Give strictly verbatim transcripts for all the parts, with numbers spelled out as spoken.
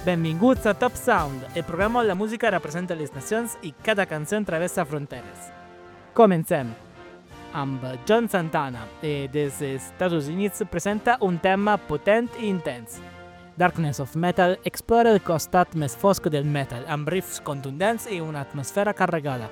Benvinguts a Top Sound, el programa on la música representa les nacions i cada canció travessa fronteres. Comencem amb John Santana, eh, des dels Estats Units presenta un tema potent i intens. Darkness of Metal explora el costat més fosc del metal, amb riffs contundents i una atmosfera carregada.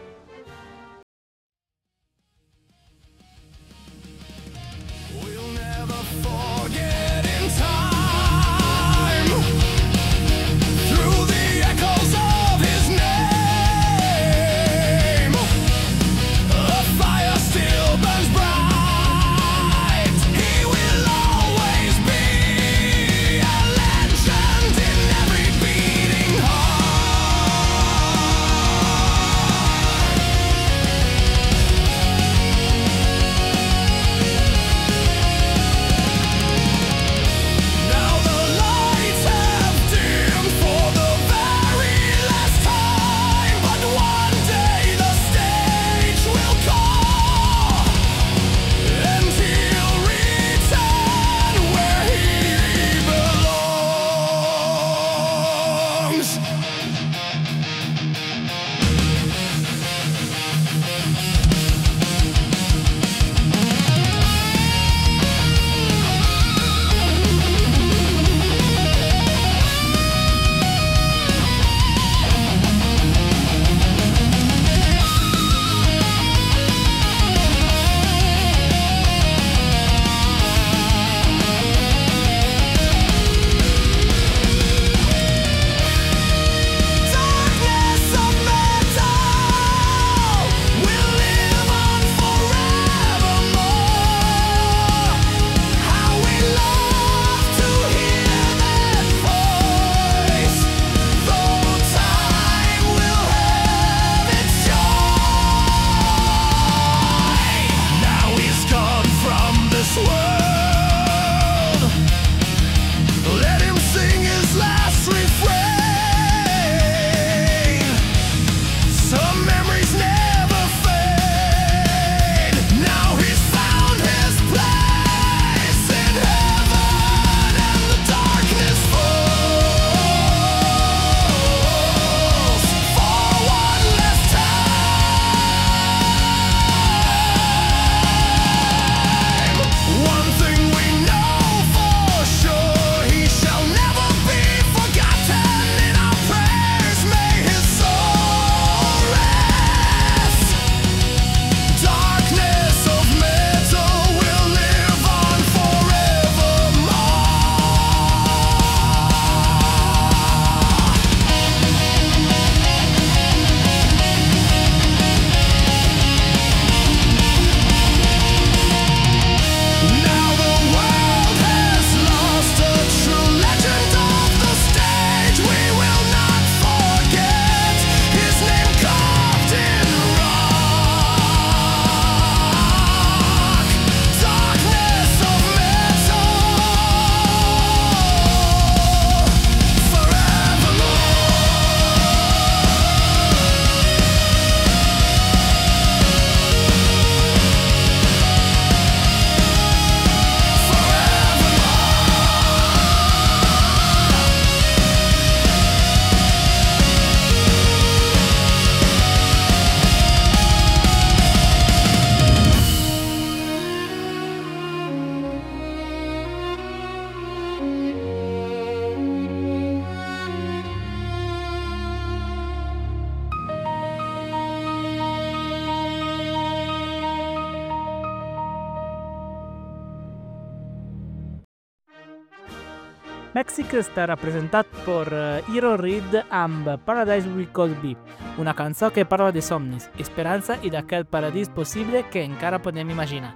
Mèxic està representat per Hero Reed amb Paradise We Could Be, una cançó que parla de somnis, esperança i d'aquell paradís possible que encara podem imaginar.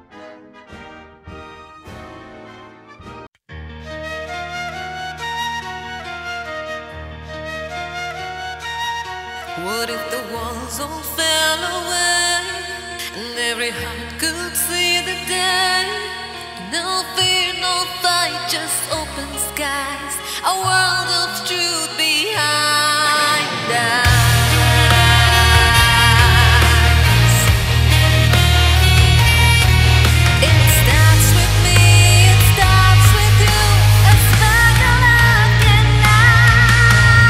What if the walls all fell away and every heart could see the day? No fear, no fight, just open skies, a world of truth behind us. It starts with me, it starts with you, a sparkle of the night.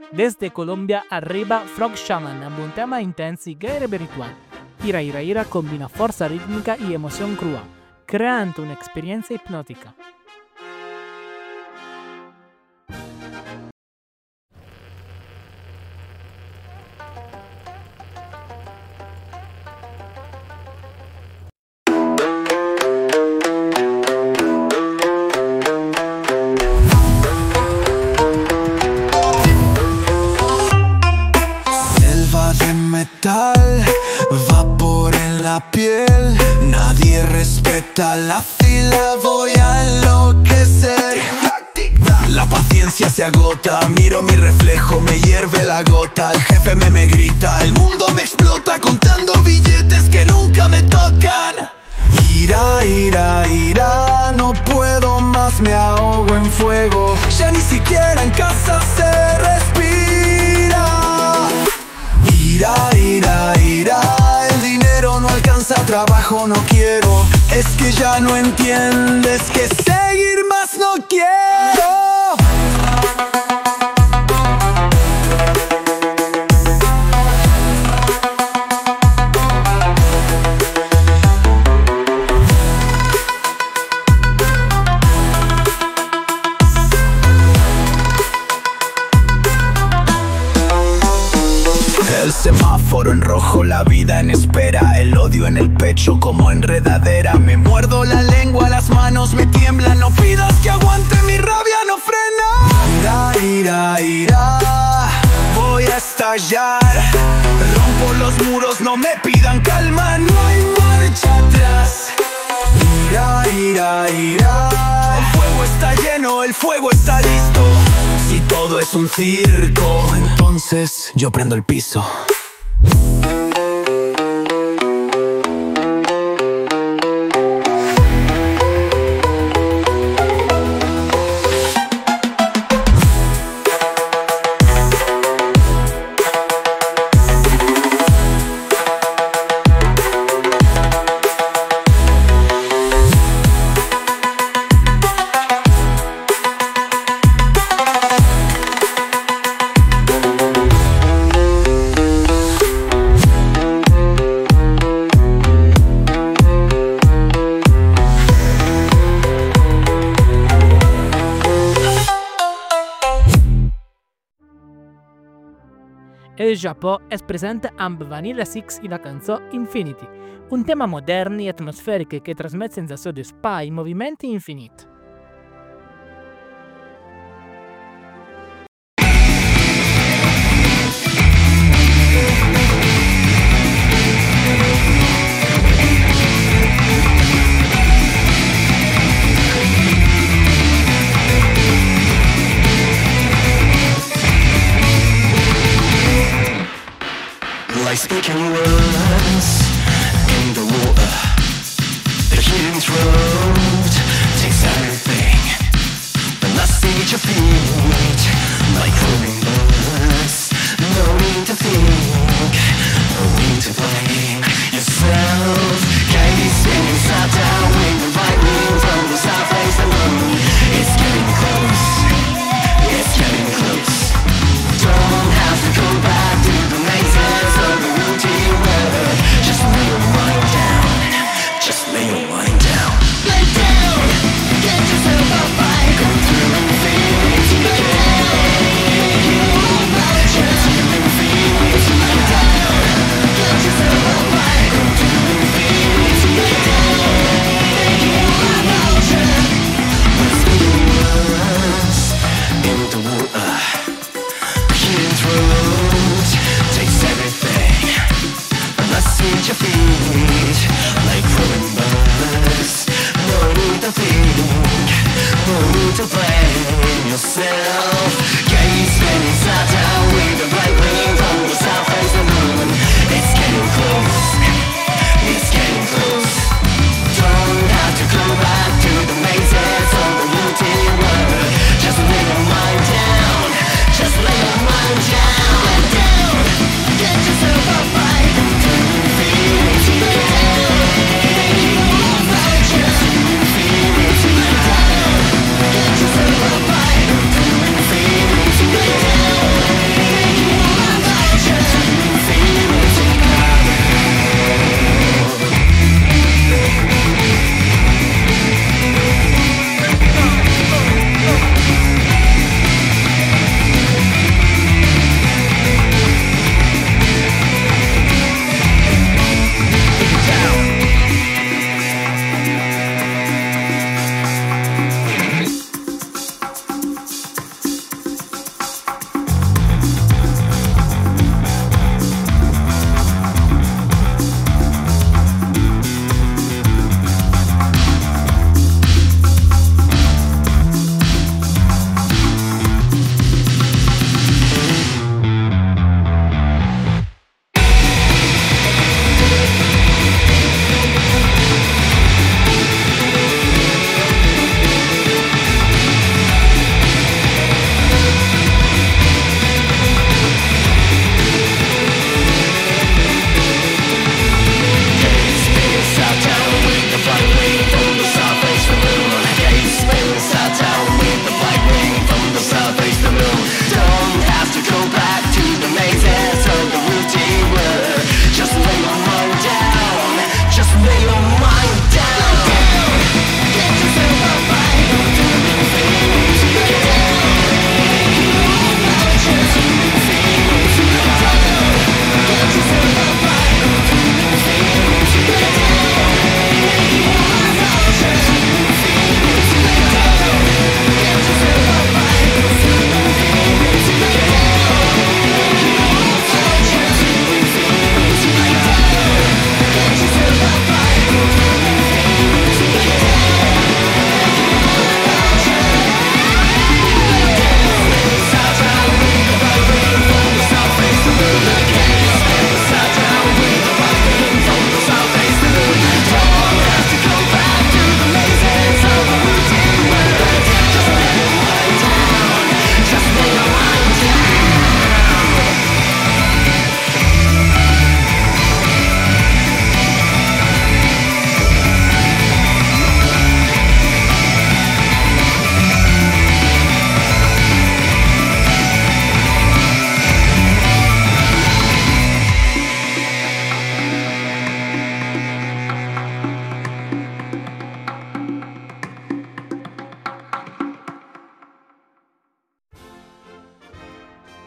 Desde Colombia arriva Frog Shaman amb un tema intens i gairebé ritual. Ira Ira Ira combina forza ritmica i emoción crua, creando un'esperienza ipnotica. Vapor en la piel, nadie respeta la fila, voy a enloquecer. La paciencia se agota, miro mi reflejo, me hierve la gota. El jefe me, me grita, el mundo me explota, contando billetes que nunca me tocan. Ira, ira, ira, no puedo más, me ahogo en fuego. Ya ni siquiera en casa se respira. Ira, ira, ira, el dinero no alcanza, trabajo no quiero. Es que ya no entiendes que seguir más no quiero. El semáforo en rojo, la vida en espera, el odio en el pecho como enredadera. Me muerdo la lengua, las manos me tiemblan, no pidas que aguante, mi rabia no frena. Ira, ira, ira, voy a estallar. Rompo los muros, no me pidan calma, no hay marcha atrás. Ira, ira, ira, el fuego está lleno, el fuego está listo. Si todo es un circo, entonces yo prendo el piso. El Japó és present amb Vanilla Six i la cançó Infinity, un tema modern i atmosfèric que transmet sensació d'espai i moviment infinit. Like speaking words in the water, the healing throat takes everything. The lust at your feet, like crawling birds. No need to think, no need to blame yourself. Can't be spinning side down with the right wing from the south face of the moon. It's getting close, it's getting close. Don't have to go back to the mazes of the routine weather. Just lay your mind down, just lay your mind down. Lay down, get yourself up, I go through infinity.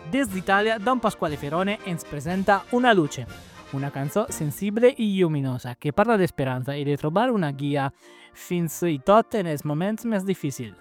Desde Italia, Don Pasquale Ferone ens presenta Una luce, una canzone sensibile e luminosa che parla di speranza e di trovare una guia fins i tot nei momenti més difficili.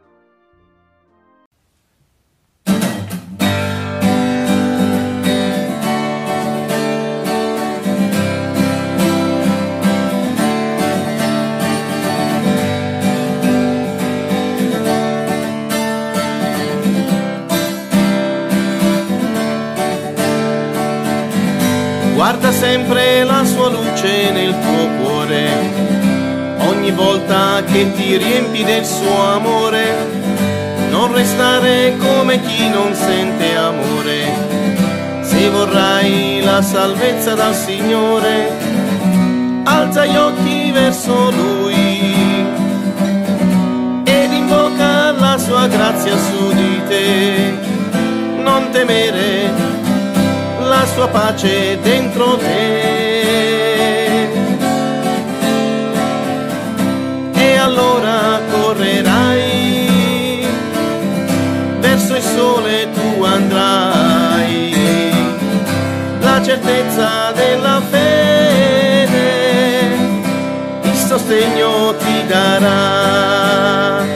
Guarda sempre la sua luce nel tuo cuore, ogni volta che ti riempi del suo amore, non restare come chi non sente amore. Se vorrai la salvezza dal Signore, alza gli occhi verso Lui ed invoca la sua grazia su di te. Non temere, la sua pace dentro te, e allora correrai verso il sole, tu andrai, la certezza della fede il sostegno ti darà.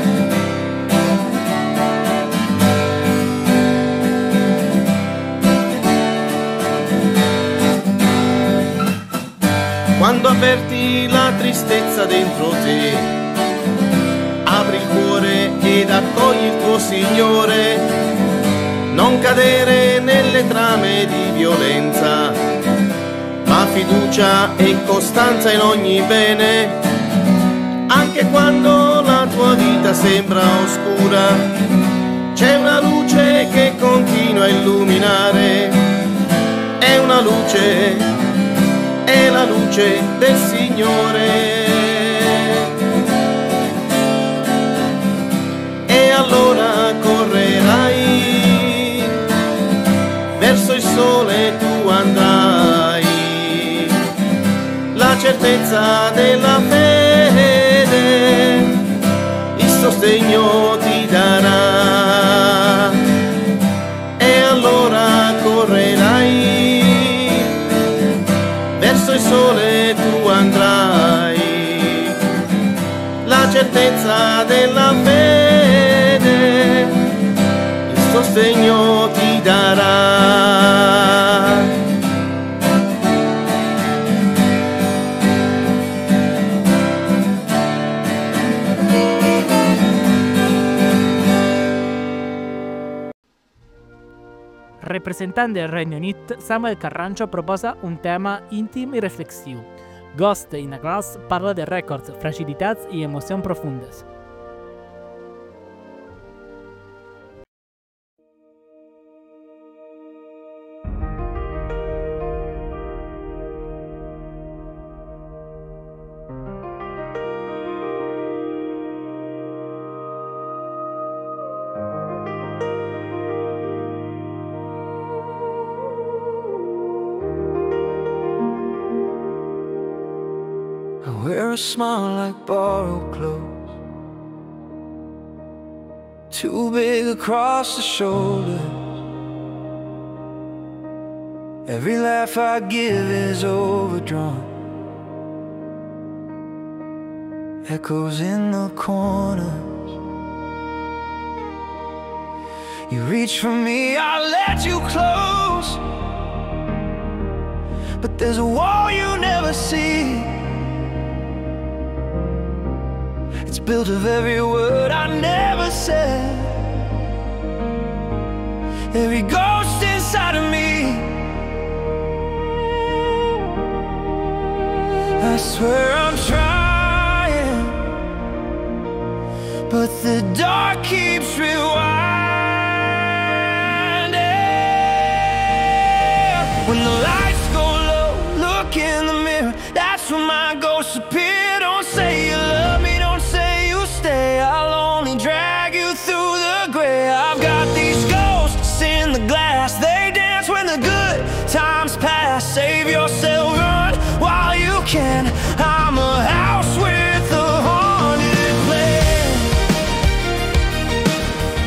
Quando avverti la tristezza dentro te, apri il cuore ed accogli il tuo Signore. Non cadere nelle trame di violenza, ma fiducia e costanza in ogni bene. Anche quando la tua vita sembra oscura, c'è una luce che continua a illuminare. È una luce, è la luce del Signore. E allora correrai verso il sole, tu andrai, la certezza della fede il sostegno ti darà. E allora correrai verso il sole, tu andrai, la certezza della fede il sostegno ti darà. Representant del Regno Unit, Samuel Carrancio proposa un tema íntim i reflexiu. Ghost in a Glass parla de rècords, fragilitats i emocions profundes. Wear a smile like borrowed clothes, too big across the shoulders. Every laugh I give is overdrawn, echoes in the corners. You reach for me, I let you close, but there's a wall you never see. It's built of every word I never said, every ghost inside of me. I swear I'm trying, but the dark keeps rewinding. When the lights go low, look in the mirror, that's when my ghosts appear. Don't say you love me, don't say you stay, I'll only drag you through the gray. I've got these ghosts in the glass, they dance when the good times pass. Save yourself, run while you can. I'm a house with a haunted place.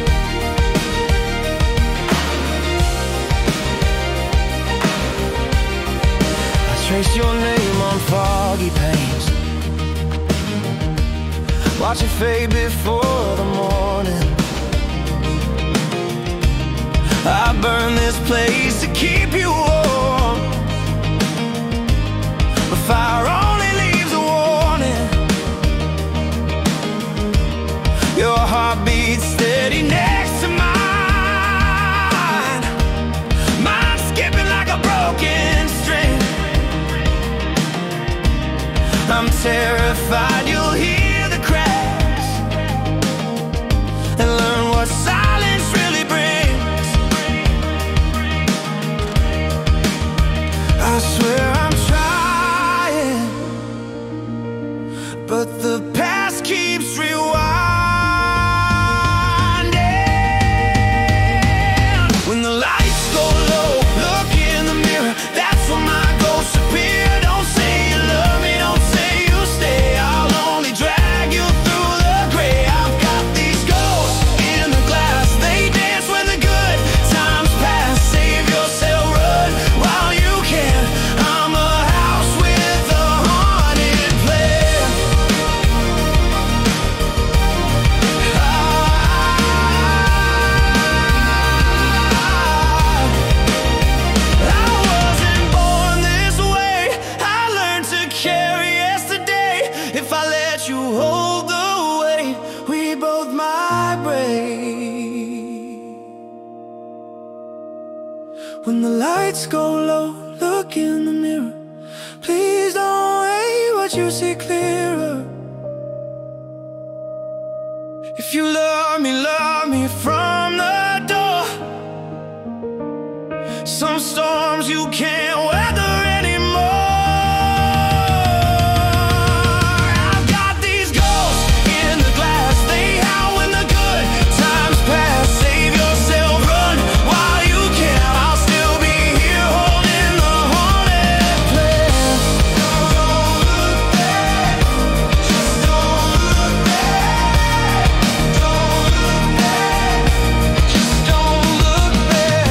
trace your name on foggy panes. Watch it fade before the morning. I burn this place to keep you warm. The fire only leaves a warning. Your heart beats steady next to mine. Mine skipping like a broken string. I'm terrified you'll hear the cracks and learn what silence really brings. I swear I'm trying, but the past keeps rewinding. When the lights go low, look in the mirror. That's when my ghosts appear. Don't say you love me, don't say you stay. I'll only drag you through the gray. I've got these ghosts in the glass. They dance when the good times pass. Save yourself, run while you can. I'm a house with a haunted plan. I wasn't born this way. I learned to carry yesterday. If I let you hold the weight, we both vibrate. When the lights go low, look in the mirror. Please don't wait, what you see clearer. If you love me, love me from the door. Some storms you can't weather anymore. I've got these ghosts in the glass. They howl when the good times pass. Save yourself, run while you can. I'll still be here holding the haunted plan. Don't look back, just don't look back. Don't look back, just don't look back.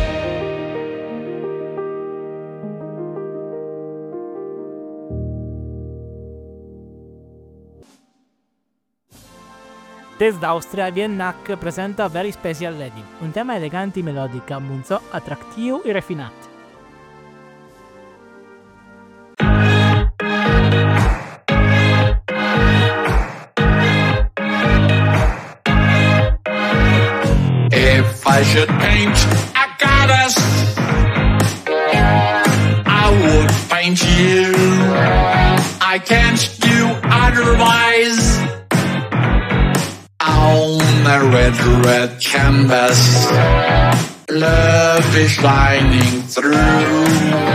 Desde Austria, Viennac presenta Very Special Lady, un tema elegante y melódica, munzo, atractivo y refinado. If I should paint a goddess, I would paint you. I can't do otherwise. On a red, red canvas, love is shining through.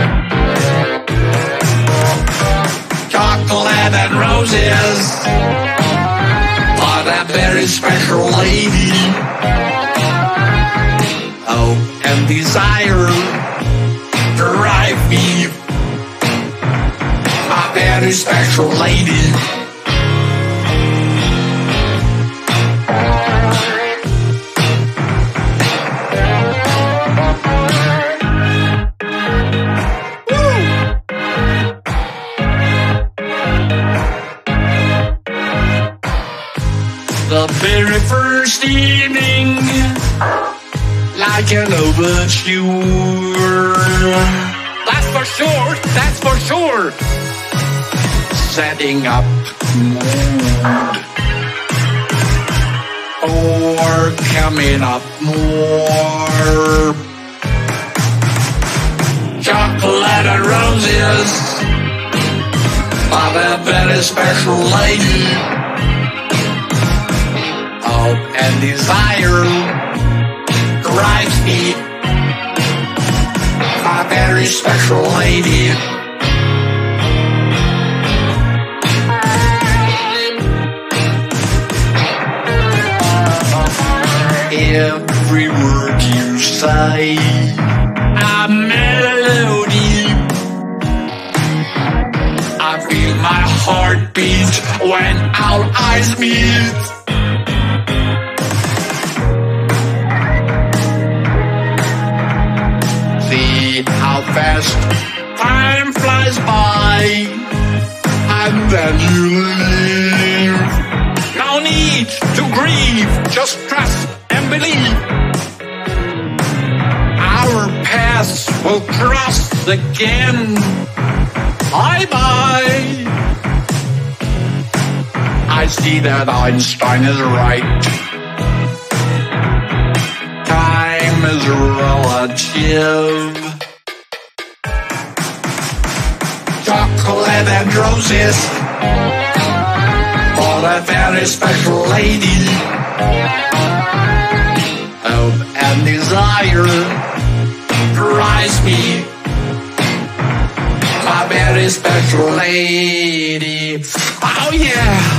Chocolate and roses, but a very special lady. Hope and desire drive me, a very special lady. The very first evening, like an overture. That's for sure, that's for sure. Setting up mood, or coming up more. Chocolate and roses, but a very special lady. Hope and desire drives me, a very special lady. Every word you say, a melody. I feel my heart beat when our eyes meet. See how fast time flies by. will cross again. Bye bye. I see that Einstein is right. Time is relative. Chocolate and roses for a very special lady. Hope and desire drives me, my very special lady. Oh yeah.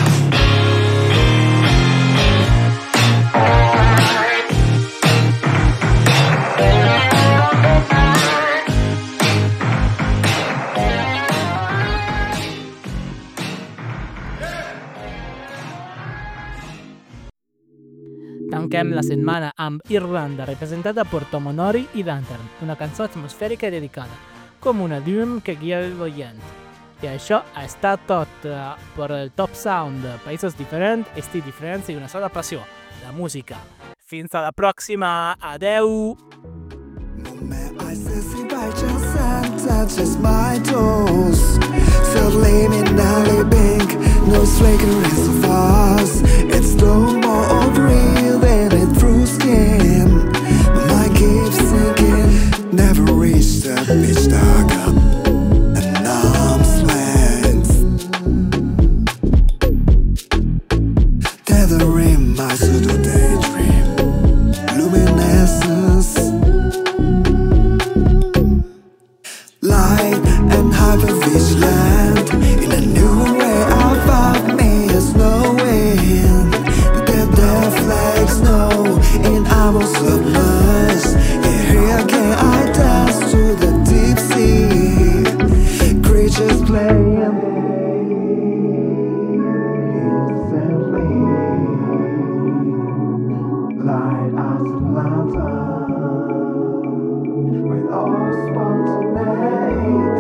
Tanquem la setmana amb Irlanda, representada per Tomonori i Lantern, una cançó atmosfèrica i dedicada, com una llum que guia el veient. I això ha estat tot uh, per el Top Sound, països diferents, estils diferents i una sola passió, la música. Fins a la pròxima, adeu! No fragrance of us. It's no more real than it through skin. My mind keeps sinking, never reached the pitch dark up an arm's length. Tethering my pseudo daydream, luminescence, light and hypervigilant in a new way. Above me is no wind. The dead, dead flags know in our submerged. And here again I dance to the deep sea. Creatures playing instantly. Light as a lantern with all spontaneity.